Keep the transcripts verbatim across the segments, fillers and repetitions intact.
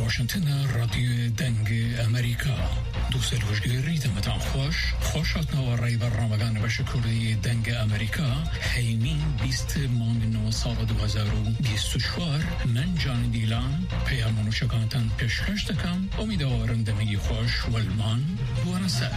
واشنطن رادیو دنگ امریکا دوست الوجگیری دمتان خوش خوشات نواری برنامه‌گان بشکری دنگ امریکا هیمین بیست مانگ نو سال دو هزار و بیست و چهار من جان دیلان پیامونو شکانتن پیشکش دکم امیدوارم دمگی خوش ولمان بوانسر.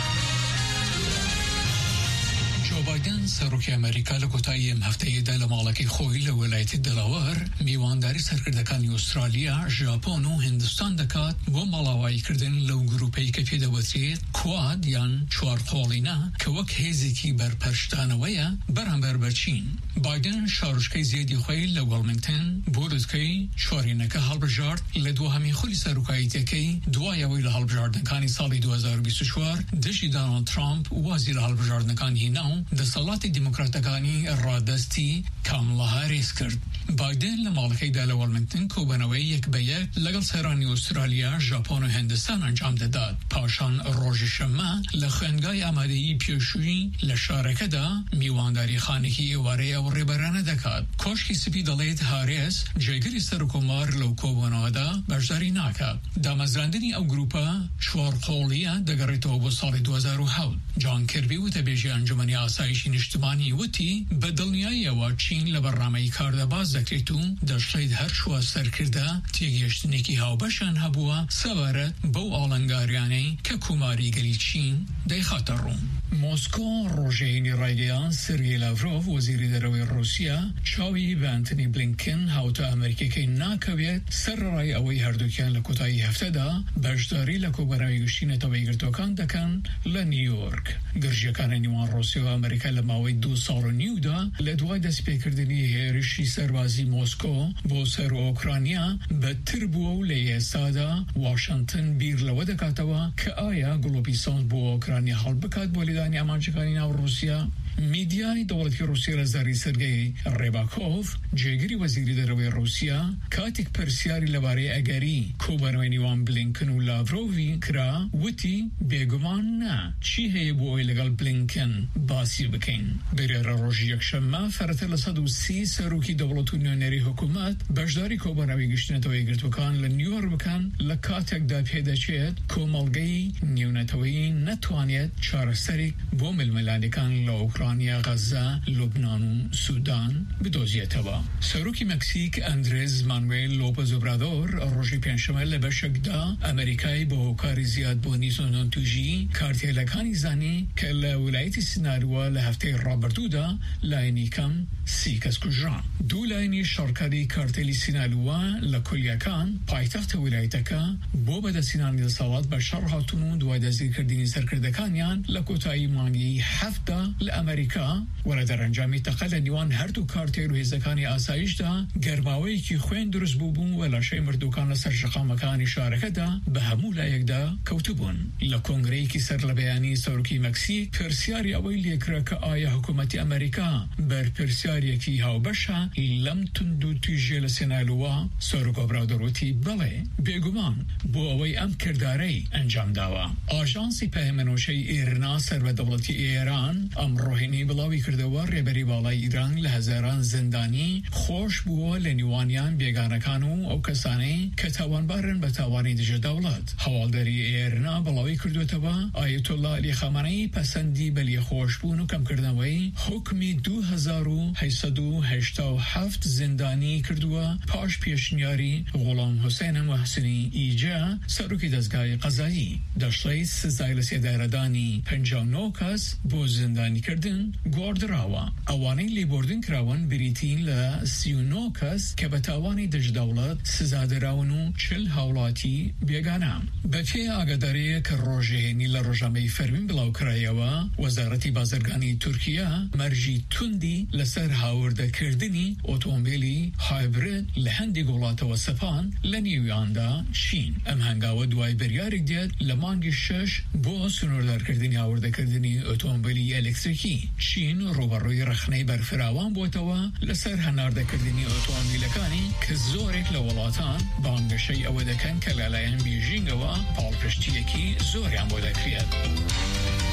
جو بایدن سروک امریکا لکوتای ام هفته دل مالکی خوی لولایت دلاور میوانداری سرکردکانی استرالیا، ژاپن و هندستان دکات و مالاوایی کردن لو گروپی که پیدا وترید کواد یان چوار قولینا که وک هزی کی بر پرشتانویا برانبر برچین. بایدن شارشکی زیادی خوی لولمنتن بورد کی چوارینکه هالبجارد لدو همی خولی سروکاییتی کی دوای ویل هالبجارد نکانی سالی دو هزار و بیست و چهار دشی دونالد ترامپ وزیر هالبجارد نکانی ناو دسالات دموکراتەکانی ڕادەستی کاملا هاریس کرد. بایدن لە ماڵەکەی دا لە وەڵمنتن کۆبنەوەی یەک بە یەک لەگەڵ سەرانی ئوسترالیا، ژاپۆن و هێندستان ئەنجام دەدات. پاشان ڕۆژی شەممە لە خوێندگای ئامادەیی پێشووی لە شارەکەدا میوانداری خانێکی ئێوارەی ئەو ڕێبەرانە دەکات. کۆشکی سپی دەڵێت هاریس جێگەری سەرکۆمار لەو کۆبوونەوەدا بەشداری ناکات. دامەزراندنی ئەو گروپە چوار قۆڵیە دەگەڕێتەوە بۆ ساڵی دو هزار و هەوت. جان کێربی وتەبێژی ئەنجومەنی ئاسایشی نیشتمانی وتی بە دڵنیاییەوە چین لە بەڕامەی کاردا باز دەکرێت و دەشڵێت هەر چووە سەرکردە تێگەیشتنێکی هاوبەشان هەبووە سەبارەت بەو ئاڵنگاریانەی کە کوماریگەری چین دەیخاتە ڕوون. مۆسکۆ ڕۆژێنی ڕایگەیان سێرگێی لاڤرۆڤ وەزیری دەرەوەی ڕووسیا چاوی بە ئەنتۆنی بلینکن هاوتە ئەمریکیەکەی ناکەوێت سەرڕای ئەوەی هەردووکیان لە کۆتایی هەفتەدا بەشداری لە کۆبەرەوەی گشتینەتەوەی گرتوەکان دەکەن لە نیویۆرک. گرژیەکانی نیوان ڕۆسیا و ئەمریکا لە ماوەی دوو ساڵ و نیودا لە دوای دەستپێکردنی هێرشی سەربازی مۆسکۆ بۆ سەر ئۆکرانیا بەتر بووە و لە ئێستادا واشنگتن بیر لەوە دەکاتەوە کە ئایا گڵۆپی سەوز بۆ ئۆکرانیا هەڵ بکات بۆ لێدانی ئامانجەکانی ناو ڕووسیا. میدیای دەوڵەتی ڕووسیا لە زاری سەرگەی ڕێباکۆڤ جێگەری وەزیری دەرەوەی ڕووسیا کاتێک پرسیاری لەبارەی ئەگەری کۆبەرەوەی نیوان بلینکن و لاڤرۆڤی کرا وتی بێگومان نا چی هەیە بۆ ئەوەی لەگەڵ بلینکن باسی بکەین. بەرێرە ڕۆژی یەکشەممە فەرەتە لە سەد و سی سەرۆکی دەوڵەت و نوێنەری حکوومەت بەشداری کۆبەرەوەی گشتنەتەوەی گرتوەکان لە نیویۆرک بکەن لە کاتێکدا پێدەچێت کۆمەڵگەی نیونەتەوەی نەتوانێت چارەسەرێک بۆ ململانەکان لە ئوکرانیا، غەزە، لوبنان و سوودان بدۆزیێتەوە. سەرۆکی مەکسیک ئەندرێز مانوێل لۆپەز ئۆبرادۆر ڕۆژی پێنجشەممە لە بەشێکدا ئەمریکای بە هۆکاری زیادبوونی زۆنۆنتوژی کارتێلەکانی زانی کە لە ویلایەتی سیناریوە لە هەفتەی ڕابردوودا لایەنی کەم سی کەس کوژران. دوو لایەنی شەڕکاری کارتێلی سیناریوە لە کولیەکان پایتەختە ویلایەتەکە بۆ بەدەستهێنانی دەسەڵات بە شەڕ هاتوون و دوای دەستگیرکردنی سەرکردەکانیان لە کۆتایی مانگی هەفتە لە ئەمریکا وەرە دەرەنجامی تەقە لە نیوان هەردوو کارتێر و هێزەکانی ئاسایشدا گەرماوەیەکی خوێن دروست بوو بوون و لەشەی مردووکان لەسەر شەقامەکانی شارەکەدا بە هەموو لایەکدا کەوتبوون. لە کۆنگرەیەکی سەر لە بەیانی سەرۆکی مەکسیک پرسیاری ئەوەی لێکرا کە ئایا حکوومەتی ئەمریکا بەرپرسیارێکی هاوبەشە لەم تند و تویژێ لە سێنالووە، سەرۆک ئۆبرادۆر بڵێ بێگومان بۆ ئەوەی ئەم کردارەی ئەنجام داوە. ئاژانسی پەیمەنۆشەی ئێرنا سەربەدەوڵەتی ئێران ئەم ڕۆهێنی بڵاوی کردەوە ڕێبەری باڵای ئیران لە هەزاران زندانی خۆش بووە لە نیوانیان بێگانەکان و ئەو کەسانەی کە تاوانبارن بە تاوانی دژە دەوڵەت. هەواڵدەری ئێرنا بڵاوی کردوێتەوە ئایەتۆڵا عەلی خامانەی پەسەندی بە لێخۆشبوون و کەمکردنەوەی حکمی دوو هەزار و هەیسەد و هەشتا و هەفت زندانی کردووە پاش پێشنیاری غوڵام حوسێن موحسینی ئیجا سەرۆکی دەزگای قەزایی. دەشڵێت سزای لە سێدارەدانی پەنجا و نۆ کەس بۆ زندانیکردن گواردراوە. ئەوانەی لێبوردن کراون بریتین لە سی و نۆ کەس کە بە تاوانی دژدەوڵەت سزادراون و چل هاوڵاتی بێگانە. بەپێ ئاگاداریە کە ڕۆژێنی لە ڕۆژنامەی فەرمین بڵاوکرایەوە وەزارەتی بازرگانی تورکیا مەرجی توندی لەسەر هاوردەکردنی ئۆتۆمبیلی هایبرید لە هەندێک وڵاتەوە سەپان لە نیویاندا چین. ئەم هەنگاوە دوای بریارێک دێت لە مانگی شەش بۆ سنووردارکردنی هاوردەکردنی ئۆتۆمبیلی ئەلکتریکی. چین ڕوبەڕووی ڕخنەی بەرفراوان بووەتەوە لەسەر هەناردەکردنی ئۆتۆمبیلەکانی کە زۆرێک لە وڵاتان بانگەشەی ئەوە دەکەن کە لەلایەن بیژینگەوە پاڵپشتیەکی زۆریان بۆ دەکرێت.